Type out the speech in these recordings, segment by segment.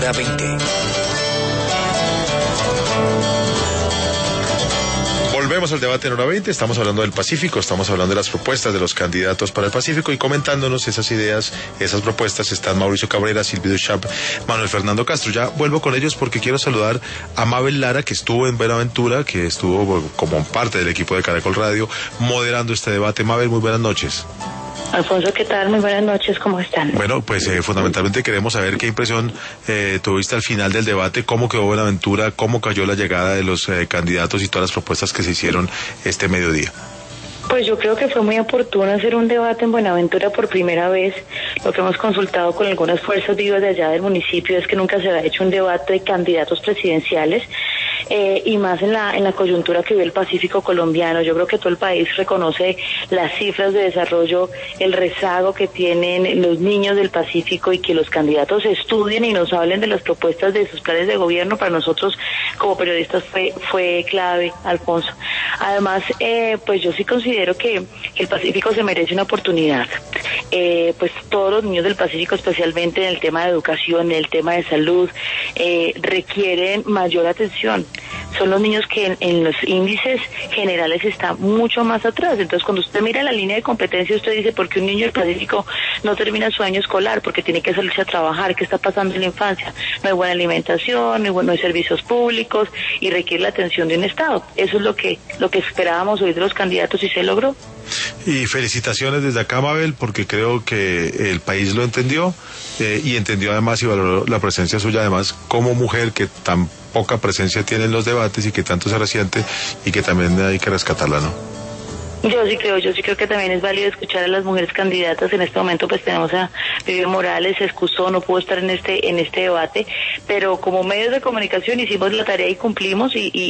Hora 20. Volvemos al debate en Hora 20, estamos hablando del Pacífico, estamos hablando de las propuestas de los candidatos para el Pacífico y comentándonos esas ideas, esas propuestas están Mauricio Cabrera, Silvio Duchamp, Manuel Fernando Castro. Ya vuelvo con ellos porque quiero saludar a Mabel Lara, que estuvo en Buenaventura, que estuvo como parte del equipo de Caracol Radio moderando este debate. Mabel, muy buenas noches. Alfonso, ¿qué tal? Muy buenas noches, ¿cómo están? Bueno, pues fundamentalmente queremos saber qué impresión tuviste al final del debate, cómo quedó Buenaventura, cómo cayó la llegada de los candidatos y todas las propuestas que se hicieron este mediodía. Pues yo creo que fue muy oportuno hacer un debate en Buenaventura por primera vez. Lo que hemos consultado con algunas fuerzas vivas de allá del municipio es que nunca se había hecho un debate de candidatos presidenciales. Y más en la coyuntura que vive el Pacífico colombiano. Yo creo que todo el país reconoce las cifras de desarrollo, el rezago que tienen los niños del Pacífico y que los candidatos estudien y nos hablen de las propuestas de sus planes de gobierno. Para nosotros como periodistas fue clave, Alfonso. Además, pues yo sí considero que el Pacífico se merece una oportunidad. Pues todos los niños del Pacífico, especialmente en el tema de educación, en el tema de salud, requieren mayor atención. Son los niños que en los índices generales están mucho más atrás. Entonces, cuando usted mira la línea de competencia, usted dice, ¿por qué un niño del Pacífico no termina su año escolar? Porque tiene que salirse a trabajar. ¿Qué está pasando en la infancia? No hay buena alimentación, no hay servicios públicos y requiere la atención de un Estado. Eso es lo que esperábamos oír de los candidatos y se logró. Y felicitaciones desde acá, Mabel, porque creo que el país lo entendió y entendió además y valoró la presencia suya, además como mujer que tan poca presencia tiene en los debates y que tanto se resiente y que también hay que rescatarla, ¿no? Yo sí creo que también es válido escuchar a las mujeres candidatas. En este momento pues tenemos a Vivian Morales, se excusó, no pudo estar en este debate, pero como medios de comunicación hicimos la tarea y cumplimos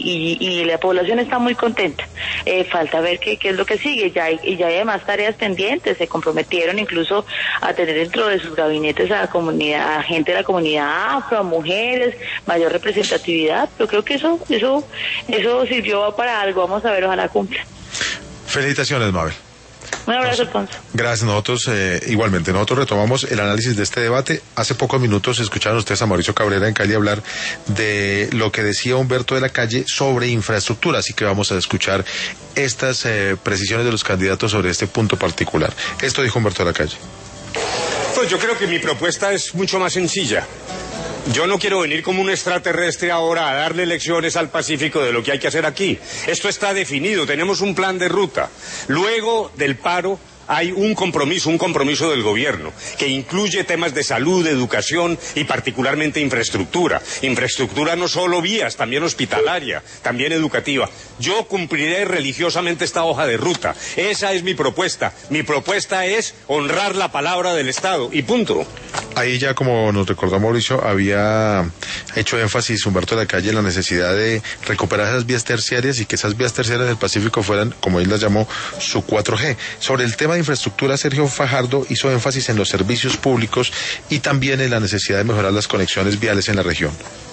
y la población está muy contenta. Falta ver qué es lo que sigue, ya hay además tareas pendientes, se comprometieron incluso a tener dentro de sus gabinetes a gente de la comunidad afro, a mujeres, mayor representatividad. Yo creo que eso sirvió para algo, vamos a ver, ojalá cumpla. Felicitaciones, Mabel. Un abrazo, Alfonso. Gracias. Nosotros, igualmente, retomamos el análisis de este debate. Hace pocos minutos escucharon ustedes a Mauricio Cabrera en Cali hablar de lo que decía Humberto de la Calle sobre infraestructura, así que vamos a escuchar estas precisiones de los candidatos sobre este punto particular. Esto dijo Humberto de la Calle. Pues yo creo que mi propuesta es mucho más sencilla. Yo no quiero venir como un extraterrestre ahora a darle lecciones al Pacífico de lo que hay que hacer aquí. Esto está definido, tenemos un plan de ruta. Luego del paro hay un compromiso del gobierno, que incluye temas de salud, educación y particularmente infraestructura. Infraestructura no solo vías, también hospitalaria, también educativa. Yo cumpliré religiosamente esta hoja de ruta. Esa es mi propuesta. Mi propuesta es honrar la palabra del Estado y punto. Ahí ya, como nos recordó Mauricio, había hecho énfasis Humberto de la Calle en la necesidad de recuperar esas vías terciarias y que esas vías terciarias del Pacífico fueran, como él las llamó, su 4G. Sobre el tema de infraestructura, Sergio Fajardo hizo énfasis en los servicios públicos y también en la necesidad de mejorar las conexiones viales en la región.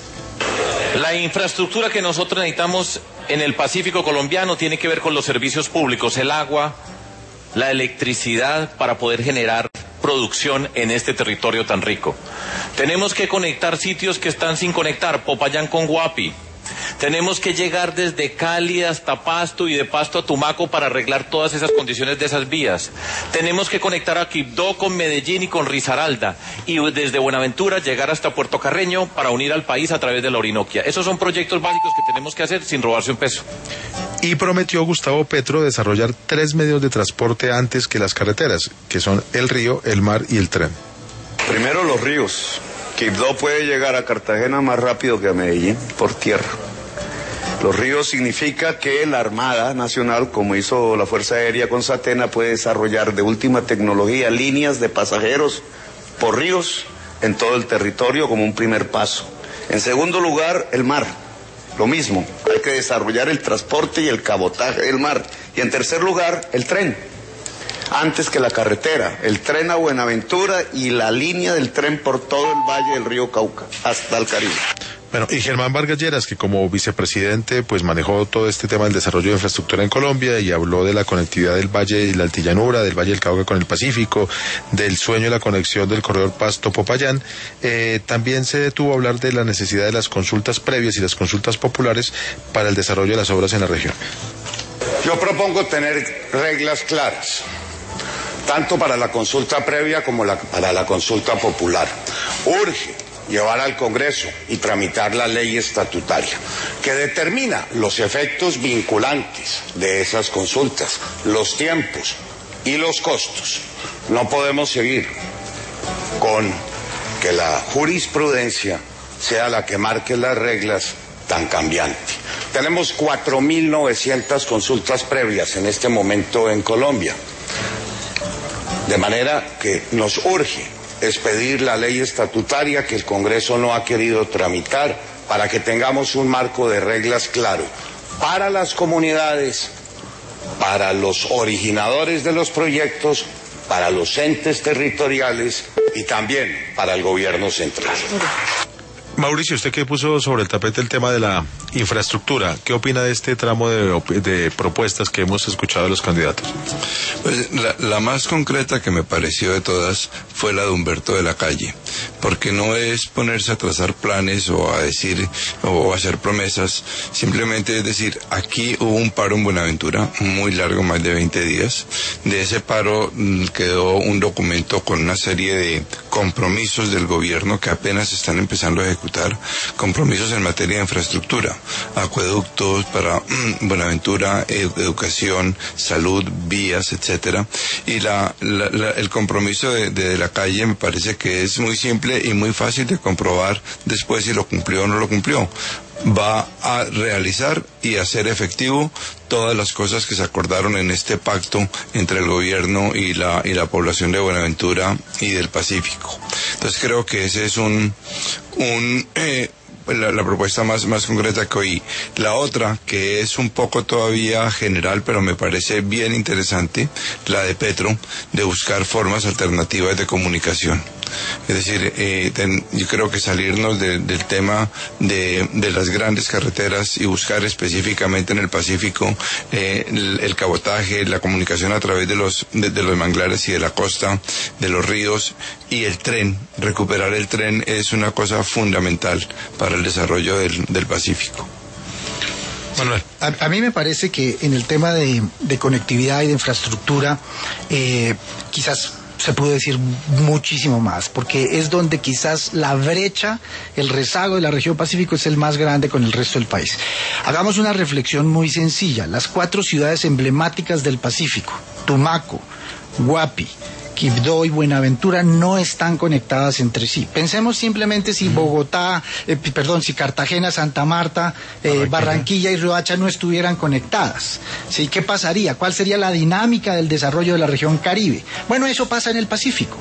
La infraestructura que nosotros necesitamos en el Pacífico colombiano tiene que ver con los servicios públicos, el agua, la electricidad, para poder generar producción en este territorio tan rico. Tenemos que conectar sitios que están sin conectar, Popayán con Guapi. Tenemos que llegar desde Cali hasta Pasto y de Pasto a Tumaco para arreglar todas esas condiciones de esas vías. Tenemos que conectar a Quibdó con Medellín y con Risaralda y desde Buenaventura llegar hasta Puerto Carreño para unir al país a través de la Orinoquia. Esos son proyectos básicos que tenemos que hacer sin robarse un peso. Y prometió Gustavo Petro desarrollar 3 medios de transporte antes que las carreteras, que son el río, el mar y el tren. Primero los ríos. Quibdó puede llegar a Cartagena más rápido que a Medellín, por tierra. Los ríos significa que la Armada Nacional, como hizo la Fuerza Aérea con Satena, puede desarrollar de última tecnología líneas de pasajeros por ríos en todo el territorio como un primer paso. En segundo lugar, el mar. Lo mismo, hay que desarrollar el transporte y el cabotaje del mar. Y en tercer lugar, el tren. Antes que la carretera, el tren a Buenaventura y la línea del tren por todo el valle del río Cauca, hasta el Caribe. Bueno, y Germán Vargas Lleras, que como vicepresidente pues manejó todo este tema del desarrollo de infraestructura en Colombia y habló de la conectividad del Valle y la Altillanura, del Valle del Cauca con el Pacífico, del sueño de la conexión del corredor Pasto-Popayán, también se detuvo a hablar de la necesidad de las consultas previas y las consultas populares para el desarrollo de las obras en la región. Yo propongo tener reglas claras, tanto para la consulta previa como para la consulta popular. Urge llevar al Congreso y tramitar la ley estatutaria que determina los efectos vinculantes de esas consultas, los tiempos y los costos. No podemos seguir con que la jurisprudencia sea la que marque las reglas tan cambiante. Tenemos 4.900 consultas previas en este momento en Colombia, de manera que nos urge expedir la ley estatutaria que el Congreso no ha querido tramitar para que tengamos un marco de reglas claro para las comunidades, para los originadores de los proyectos, para los entes territoriales y también para el gobierno central. Mauricio, usted que puso sobre el tapete el tema de la infraestructura, ¿qué opina de este tramo de propuestas que hemos escuchado de los candidatos? Pues la más concreta que me pareció de todas fue la de Humberto de la Calle, porque no es ponerse a trazar planes o a decir o a hacer promesas, simplemente es decir, aquí hubo un paro en Buenaventura muy largo, más de 20 días, de ese paro quedó un documento con una serie de compromisos del gobierno que apenas están empezando a ejecutar, compromisos en materia de infraestructura, acueductos para Buenaventura, educación, salud, vías, etcétera, y el compromiso de la Calle me parece que es muy simple y muy fácil de comprobar después si lo cumplió o no lo cumplió. Va a realizar y hacer efectivo todas las cosas que se acordaron en este pacto entre el gobierno y la población de Buenaventura y del Pacífico. Entonces creo que ese es la propuesta más concreta que oí. La otra, que es un poco todavía general, pero me parece bien interesante, la de Petro, de buscar formas alternativas de comunicación. Es decir, yo creo que salirnos del tema de las grandes carreteras y buscar específicamente en el Pacífico el cabotaje, la comunicación a través de los manglares y de la costa, de los ríos, y el tren. Recuperar el tren es una cosa fundamental para el desarrollo del Pacífico. Manuel. A mí me parece que en el tema de conectividad y de infraestructura, quizás se puede decir muchísimo más, porque es donde quizás la brecha, el rezago de la región Pacífico es el más grande con el resto del país. Hagamos una reflexión muy sencilla. Las 4 ciudades emblemáticas del Pacífico, Tumaco, Guapi, Quibdó y Buenaventura, no están conectadas entre sí. Pensemos simplemente si si Cartagena, Santa Marta, Barranquilla y Riohacha no estuvieran conectadas. ¿Sí? ¿Qué pasaría? ¿Cuál sería la dinámica del desarrollo de la región Caribe? Bueno, eso pasa en el Pacífico.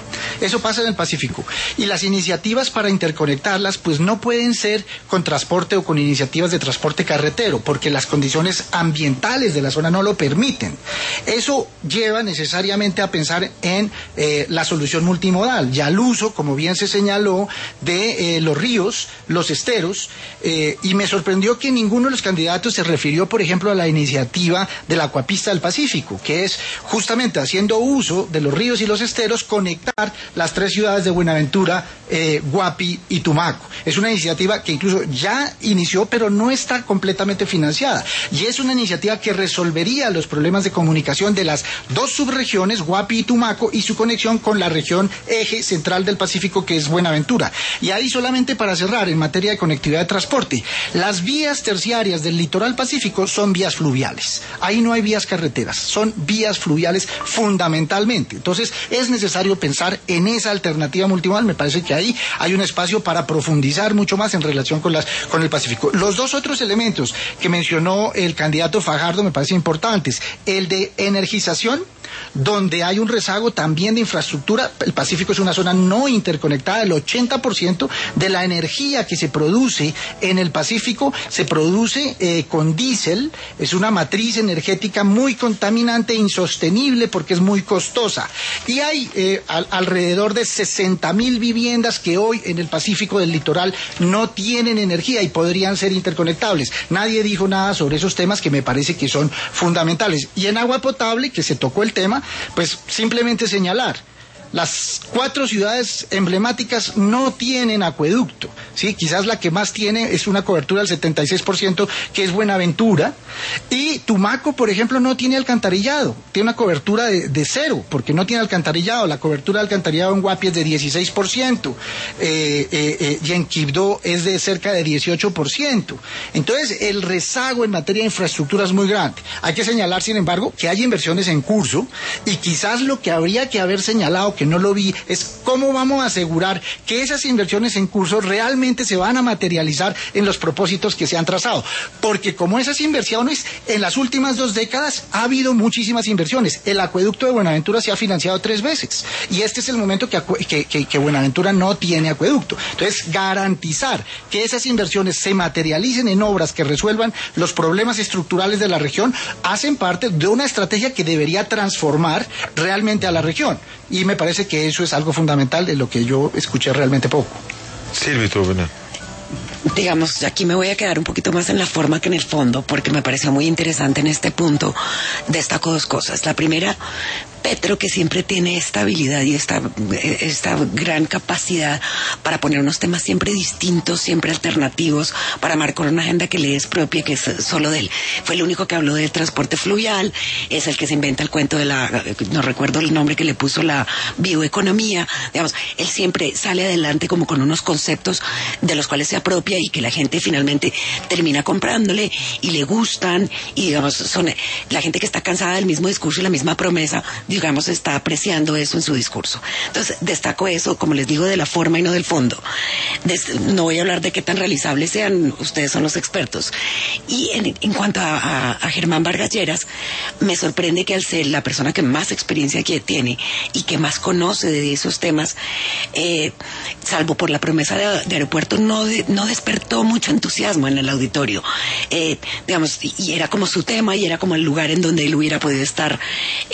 Y las iniciativas para interconectarlas, pues no pueden ser con transporte o con iniciativas de transporte carretero, porque las condiciones ambientales de la zona no lo permiten. Eso lleva necesariamente a pensar en la solución multimodal, ya el uso, como bien se señaló, de los ríos, los esteros, y me sorprendió que ninguno de los candidatos se refirió, por ejemplo, a la iniciativa de la Acuapista del Pacífico, que es justamente haciendo uso de los ríos y los esteros, conectar las 3 ciudades de Buenaventura, Guapi y Tumaco. Es una iniciativa que incluso ya inició, pero no está completamente financiada, y es una iniciativa que resolvería los problemas de comunicación de las 2 subregiones, Guapi y Tumaco, y su conexión con la región eje central del Pacífico, que es Buenaventura. Y ahí, solamente para cerrar, en materia de conectividad de transporte, las vías terciarias del litoral pacífico son vías fluviales. Ahí no hay vías carreteras, son vías fluviales fundamentalmente. Entonces, es necesario pensar en esa alternativa multimodal. Me parece que ahí hay un espacio para profundizar mucho más en relación con el Pacífico. Los 2 otros elementos que mencionó el candidato Fajardo me parecen importantes. El de energización, donde hay un rezago también también de infraestructura. El Pacífico es una zona no interconectada. El 80% de la energía que se produce en el Pacífico se produce con diésel. Es una matriz energética muy contaminante e insostenible porque es muy costosa. Y hay alrededor de 60.000 viviendas que hoy en el Pacífico del litoral no tienen energía y podrían ser interconectables. Nadie dijo nada sobre esos temas que me parece que son fundamentales. Y en agua potable, que se tocó el tema, pues simplemente señalar. Las 4 ciudades emblemáticas no tienen acueducto, ¿sí? Quizás la que más tiene es una cobertura del 76%, que es Buenaventura, y Tumaco, por ejemplo, no tiene alcantarillado, tiene una cobertura de 0, porque no tiene alcantarillado. La cobertura de alcantarillado en Guapi es de 16%, y en Quibdó es de cerca de 18%. Entonces, el rezago en materia de infraestructura es muy grande. Hay que señalar, sin embargo, que hay inversiones en curso, y quizás lo que habría que haber señalado, que no lo vi, es cómo vamos a asegurar que esas inversiones en curso realmente se van a materializar en los propósitos que se han trazado. Porque como esas inversiones, en las últimas 2 décadas ha habido muchísimas inversiones. El acueducto de Buenaventura se ha financiado 3 veces. Y este es el momento que Buenaventura no tiene acueducto. Entonces, garantizar que esas inversiones se materialicen en obras que resuelvan los problemas estructurales de la región, hacen parte de una estrategia que debería transformar realmente a la región. Y me parece que eso es algo fundamental de lo que yo escuché realmente poco. Silvia, tú, bueno. Digamos, aquí me voy a quedar un poquito más en la forma que en el fondo, porque me pareció muy interesante en este punto. Destaco 2 cosas. La primera, Petro, que siempre tiene esta habilidad y esta gran capacidad para poner unos temas siempre distintos, siempre alternativos, para marcar una agenda que le es propia, que es solo de él. Fue el único que habló del transporte fluvial, es el que se inventa el cuento de no recuerdo el nombre que le puso, la bioeconomía. Digamos, él siempre sale adelante como con unos conceptos de los cuales se apropia y que la gente finalmente termina comprándole y le gustan, y digamos, son la gente que está cansada del mismo discurso y la misma promesa, digamos, está apreciando eso en su discurso. Entonces, destaco eso, como les digo, de la forma y no del fondo. No voy a hablar de qué tan realizables sean, ustedes son los expertos. Y en cuanto a Germán Vargas Lleras, me sorprende que al ser la persona que más experiencia que tiene y que más conoce de esos temas, salvo por la promesa de aeropuerto, no despertó mucho entusiasmo en el auditorio. Digamos, y era como su tema y era como el lugar en donde él hubiera podido estar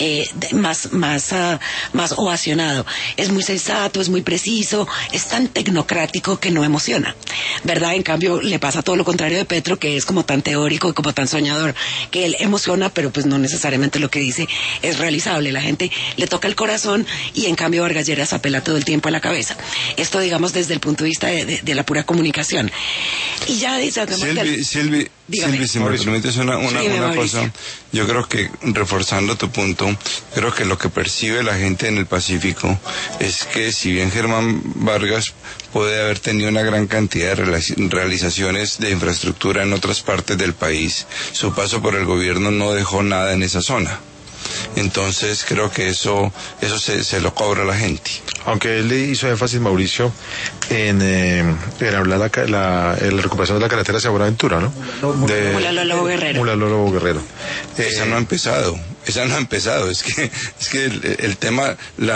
más ovacionado. Es muy sensato, es muy preciso, es tan tecnocrático que no emociona, ¿verdad? En cambio, le pasa todo lo contrario de Petro, que es como tan teórico y como tan soñador, que él emociona, pero pues no necesariamente lo que dice es realizable. La gente le toca el corazón y en cambio Vargas Lleras apela todo el tiempo a la cabeza. Esto, digamos, desde el punto de vista de la pura comunicación. Y ya dice... Silvi, si me permites una cosa, yo creo que, reforzando tu punto, creo que lo que percibe la gente en el Pacífico es que si bien Germán Vargas puede haber tenido una gran cantidad de realizaciones de infraestructura en otras partes del país, su paso por el gobierno no dejó nada en esa zona. Entonces creo que eso se lo cobra a la gente. Aunque él le hizo énfasis, Mauricio, en hablar la recuperación de la carretera hacia Buenaventura, ¿no? De Mulaló Guerrero. Mulaló Guerrero. Esa no ha empezado. Es que el tema,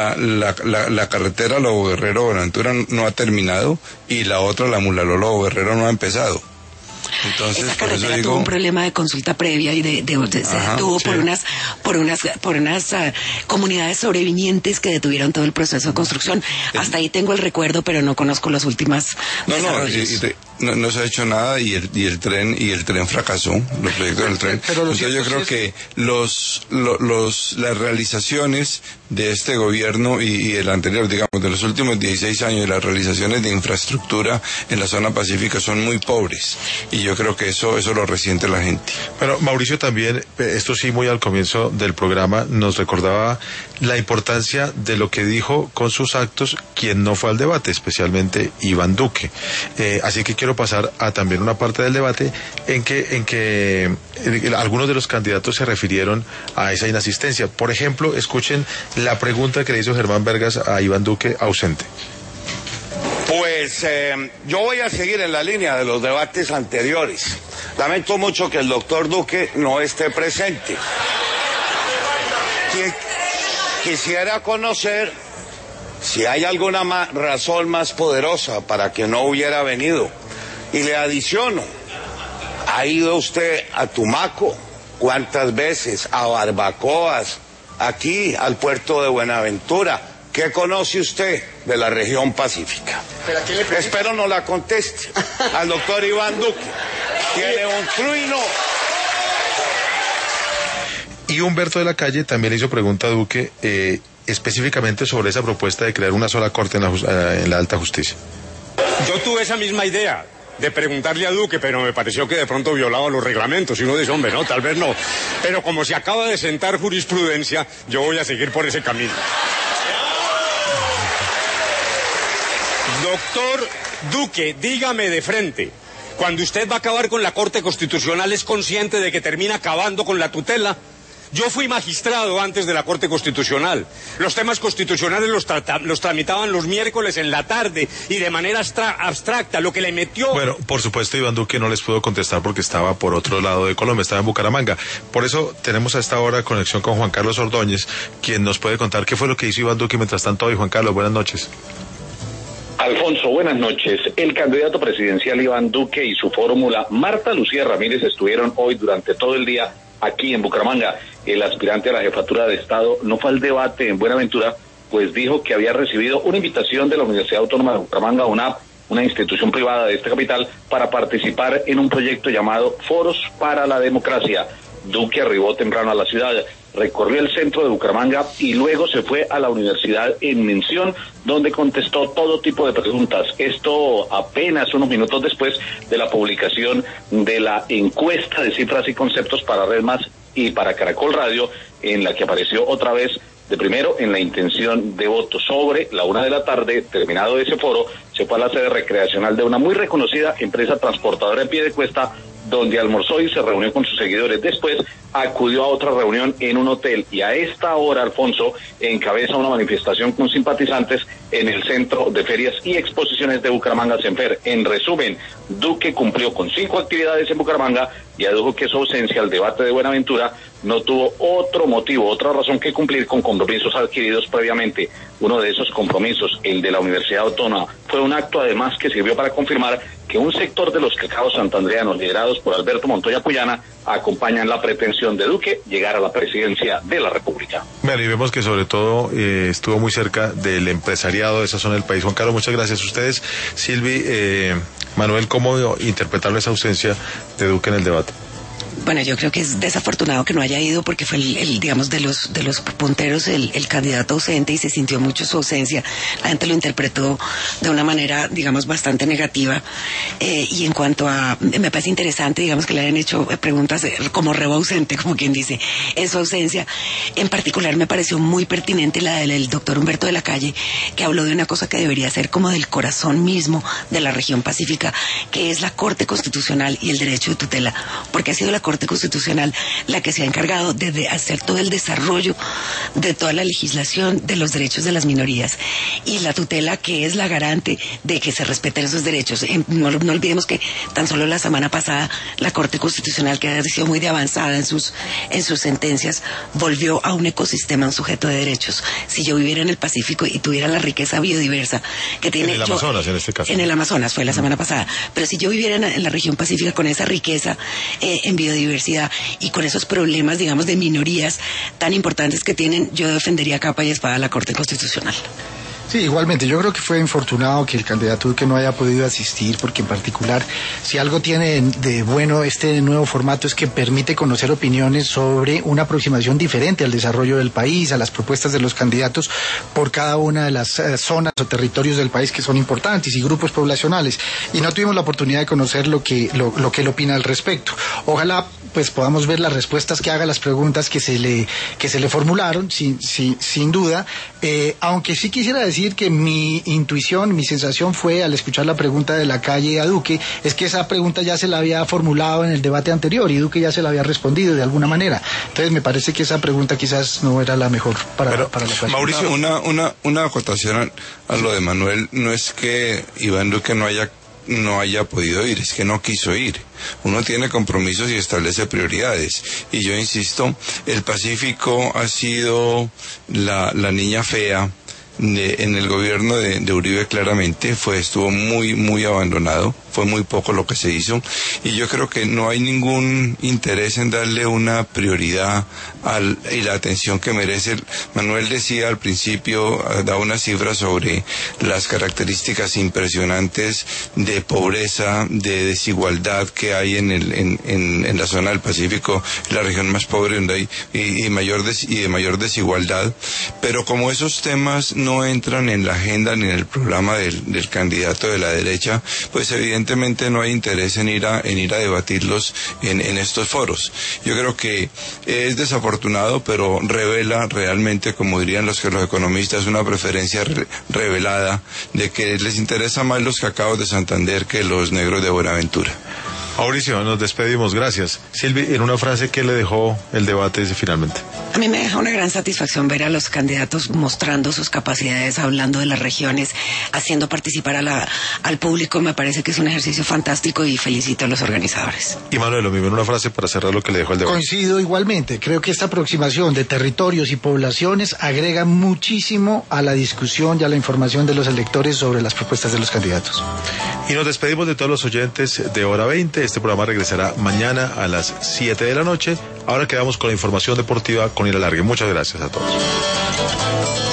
la carretera Lobo Guerrero Buenaventura no ha terminado, y la otra, la Mulaló Lobo Guerrero, no ha empezado. Entonces, esa carretera tuvo un problema de consulta previa y se detuvo por unas comunidades sobrevivientes que detuvieron todo el proceso de construcción. Hasta ahí tengo el recuerdo, pero no conozco las últimas desarrollos. No se ha hecho nada, y el tren fracasó, los proyectos del tren. Entonces yo creo que las realizaciones de este gobierno y el anterior, digamos, de los últimos 16 años, las realizaciones de infraestructura en la zona pacífica son muy pobres, y yo creo que eso lo resiente la gente. Bueno, Mauricio también, esto sí, muy al comienzo del programa, nos recordaba la importancia de lo que dijo con sus actos quien no fue al debate, especialmente Iván Duque. Así que quiero pasar a también una parte del debate en que algunos de los candidatos se refirieron a esa inasistencia. Por ejemplo, escuchen la pregunta que le hizo Germán Vargas a Iván Duque, ausente. Pues yo voy a seguir en la línea de los debates anteriores. Lamento mucho que el doctor Duque no esté presente. Quisiera conocer si hay alguna razón más poderosa para que no hubiera venido. Y le adiciono, ¿ha ido usted a Tumaco? ¿Cuántas veces? ¿A barbacoas? Aquí, al puerto de Buenaventura. ¿Qué conoce usted de la región pacífica? Espero no la conteste. Al doctor Iván Duque. Tiene un truino. Y Humberto de la Calle también le hizo pregunta a Duque específicamente sobre esa propuesta de crear una sola corte en la alta justicia. Yo tuve esa misma idea de preguntarle a Duque, pero me pareció que de pronto violaba los reglamentos y uno dice, hombre, no, tal vez no. Pero como se acaba de sentar jurisprudencia, yo voy a seguir por ese camino. Doctor Duque, dígame de frente, cuando usted va a acabar con la Corte Constitucional, ¿es consciente de que termina acabando con la tutela? Yo fui magistrado antes de la Corte Constitucional. Los temas constitucionales los tramitaban los miércoles en la tarde y de manera abstracta, lo que le metió... Bueno, por supuesto, Iván Duque no les pudo contestar porque estaba por otro lado de Colombia, estaba en Bucaramanga. Por eso tenemos a esta hora conexión con Juan Carlos Ordóñez, quien nos puede contar qué fue lo que hizo Iván Duque mientras tanto hoy. Juan Carlos, buenas noches. Alfonso, buenas noches. El candidato presidencial Iván Duque y su fórmula Marta Lucía Ramírez estuvieron hoy durante todo el día aquí en Bucaramanga. El aspirante a la jefatura de Estado no fue al debate en Buenaventura, pues dijo que había recibido una invitación de la Universidad Autónoma de Bucaramanga, UNAP, una institución privada de esta capital, para participar en un proyecto llamado Foros para la Democracia. Duque arribó temprano a la ciudad, recorrió el centro de Bucaramanga y luego se fue a la universidad en Mención, donde contestó todo tipo de preguntas. Esto apenas unos minutos después de la publicación de la encuesta de cifras y conceptos para Red Más y para Caracol Radio, en la que apareció otra vez de primero en la intención de voto. Sobre la 1:00 p.m, terminado ese foro, se fue a la sede recreacional de una muy reconocida empresa transportadora en Piedecuesta, donde almorzó y se reunió con sus seguidores. Después acudió a otra reunión en un hotel y a esta hora, Alfonso, encabeza una manifestación con simpatizantes en el Centro de Ferias y Exposiciones de Bucaramanga, CENFER. En resumen, Duque cumplió con 5 actividades en Bucaramanga y adujo que su ausencia al debate de Buenaventura no tuvo otro motivo, otra razón que cumplir con compromisos adquiridos previamente. Uno de esos compromisos, el de la Universidad Autónoma, fue un acto además que sirvió para confirmar que un sector de los cacaos santandreanos liderados por Alberto Montoya Puyana acompañan la pretensión de Duque llegar a la presidencia de la República. Bueno, y vemos que sobre todo estuvo muy cerca del empresariado de esa zona del país. Juan Carlos, muchas gracias a ustedes. Silvi, Manuel, ¿cómo interpretar esa ausencia de Duque en el debate? Bueno, yo creo que es desafortunado que no haya ido porque fue digamos, de los punteros el candidato ausente y se sintió mucho su ausencia. La gente lo interpretó de una manera, digamos, bastante negativa. Y en cuanto a, me parece interesante, digamos, que le hayan hecho preguntas como rebo ausente, como quien dice, en su ausencia. En particular me pareció muy pertinente la del doctor Humberto de la Calle, que habló de una cosa que debería ser como del corazón mismo de la región pacífica, que es la Corte Constitucional y el derecho de tutela, porque ha sido la Corte Constitucional la que se ha encargado de hacer todo el desarrollo de toda la legislación de los derechos de las minorías y la tutela, que es la garante de que se respeten esos derechos. No olvidemos que tan solo la semana pasada la Corte Constitucional, que ha sido muy de avanzada en sus sentencias, volvió a un ecosistema, un sujeto de derechos. Si yo viviera en el Pacífico y tuviera la riqueza biodiversa que tiene... En el Amazonas, en este caso. En el Amazonas, fue la semana pasada. Pero si yo viviera en la región pacífica con esa riqueza en biodiversidad y con esos problemas, digamos, de minorías tan importantes que tienen, yo defendería capa y espada a la Corte Constitucional. Sí, igualmente, yo creo que fue infortunado que el candidato Duque no haya podido asistir, porque en particular, si algo tiene de bueno este nuevo formato es que permite conocer opiniones sobre una aproximación diferente al desarrollo del país, a las propuestas de los candidatos por cada una de las zonas o territorios del país que son importantes y grupos poblacionales. Y no tuvimos la oportunidad de conocer lo que él opina al respecto. Ojalá pues podamos ver las respuestas que haga, las preguntas que se le formularon, sin duda, aunque sí quisiera decir que mi intuición, mi sensación fue al escuchar la pregunta de la Calle a Duque, es que esa pregunta ya se la había formulado en el debate anterior y Duque ya se la había respondido de alguna manera. Entonces me parece que esa pregunta quizás no era la mejor para la ocasión. Mauricio, una acotación a lo de Manuel. No es que Iván Duque no haya no haya podido ir, es que no quiso ir. Uno tiene compromisos y establece prioridades. Y yo insisto, el Pacífico ha sido la niña fea en el gobierno de Uribe. Claramente estuvo muy abandonado, fue muy poco lo que se hizo, y yo creo que no hay ningún interés en darle una prioridad y la atención que merece. Manuel decía al principio, da unas cifras sobre las características impresionantes de pobreza, de desigualdad que hay en la zona del Pacífico, la región más pobre donde hay y de mayor desigualdad, pero como esos temas no entran en la agenda ni en el programa del candidato de la derecha, pues evidentemente no hay interés en ir a debatirlos en estos foros. Yo creo que es desafortunado, pero revela realmente, como dirían los economistas, una preferencia revelada de que les interesa más los cacaos de Santander que los negros de Buenaventura. Mauricio, nos despedimos, gracias. Silvi, en una frase, ¿qué le dejó el debate finalmente? A mí me deja una gran satisfacción ver a los candidatos mostrando sus capacidades, hablando de las regiones, haciendo participar al público. Me parece que es un ejercicio fantástico y felicito a los organizadores. Y Manuel, lo mismo, en una frase para cerrar lo que le dejó el debate. Coincido igualmente. Creo que esta aproximación de territorios y poblaciones agrega muchísimo a la discusión y a la información de los electores sobre las propuestas de los candidatos. Y nos despedimos de todos los oyentes de Hora 20. Este programa regresará mañana a las 7 de la noche. Ahora quedamos con la información deportiva con Ira Largue. Muchas gracias a todos.